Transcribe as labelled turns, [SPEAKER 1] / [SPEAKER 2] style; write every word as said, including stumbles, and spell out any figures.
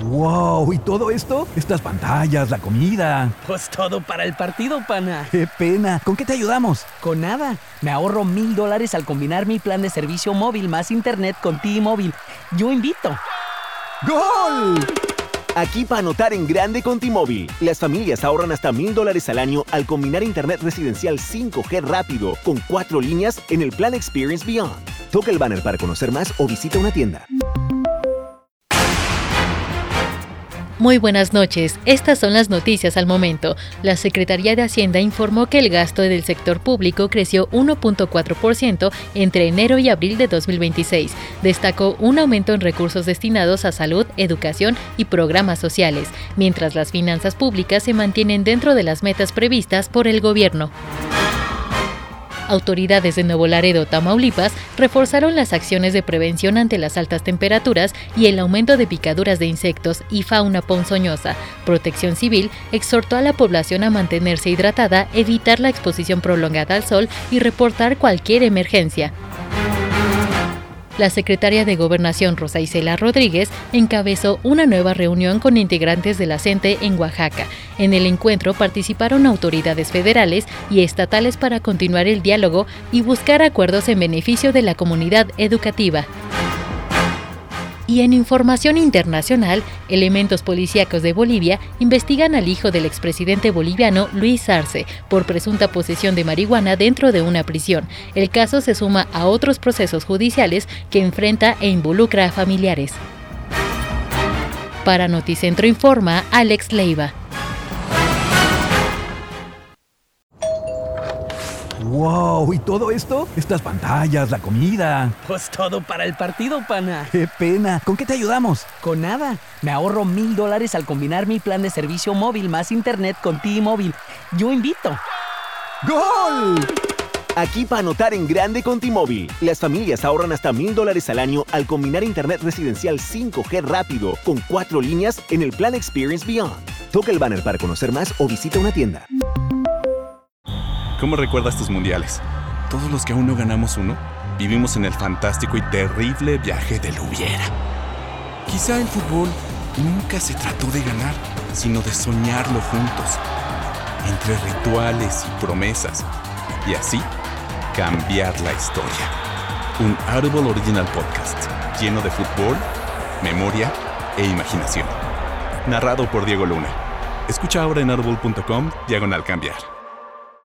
[SPEAKER 1] ¡Wow! ¿Y todo esto? Estas pantallas, la comida.
[SPEAKER 2] Pues todo para el partido, pana.
[SPEAKER 1] ¡Qué pena! ¿Con qué te ayudamos?
[SPEAKER 2] Con nada. Me ahorro mil dólares al combinar mi plan de servicio móvil más internet con T-Mobile. Yo invito.
[SPEAKER 1] ¡Gol!
[SPEAKER 3] Aquí para anotar en grande con T-Mobile. Las familias ahorran hasta mil dólares al año al combinar internet residencial cinco G rápido con cuatro líneas en el plan Experience Beyond. Toca el banner para conocer más o visita una tienda.
[SPEAKER 4] Muy buenas noches. Estas son las noticias al momento. La Secretaría de Hacienda informó que el gasto del sector público creció uno punto cuatro por ciento entre enero y abril de dos mil veintiséis. Destacó un aumento en recursos destinados a salud, educación y programas sociales, mientras las finanzas públicas se mantienen dentro de las metas previstas por el gobierno. Autoridades de Nuevo Laredo, Tamaulipas, reforzaron las acciones de prevención ante las altas temperaturas y el aumento de picaduras de insectos y fauna ponzoñosa. Protección Civil exhortó a la población a mantenerse hidratada, evitar la exposición prolongada al sol y reportar cualquier emergencia. La secretaria de Gobernación, Rosa Isela Rodríguez, encabezó una nueva reunión con integrantes de la C E N T E en Oaxaca. En el encuentro participaron autoridades federales y estatales para continuar el diálogo y buscar acuerdos en beneficio de la comunidad educativa. Y en información internacional, elementos policíacos de Bolivia investigan al hijo del expresidente boliviano Luis Arce por presunta posesión de marihuana dentro de una prisión. El caso se suma a otros procesos judiciales que enfrenta e involucra a familiares. Para Noticentro Informa, Alex Leiva.
[SPEAKER 1] ¡Wow! ¿Y todo esto? Estas pantallas, la comida.
[SPEAKER 2] Pues todo para el partido, pana.
[SPEAKER 1] ¡Qué pena! ¿Con qué te ayudamos?
[SPEAKER 2] Con nada. Me ahorro mil dólares al combinar mi plan de servicio móvil más internet con T-Mobile. Yo invito.
[SPEAKER 1] ¡Gol!
[SPEAKER 3] Aquí para anotar en grande con T-Mobile. Las familias ahorran hasta mil dólares al año al combinar internet residencial cinco G rápido con cuatro líneas en el plan Experience Beyond. Toca el banner para conocer más o visita una tienda.
[SPEAKER 5] ¿Cómo recuerdas tus mundiales? Todos los que aún no ganamos uno, vivimos en el fantástico y terrible viaje del hubiera. Quizá el fútbol nunca se trató de ganar, sino de soñarlo juntos, entre rituales y promesas, y así cambiar la historia. Un Audible Original Podcast, lleno de fútbol, memoria e imaginación. Narrado por Diego Luna. Escucha ahora en audible punto com, diagonal cambiar.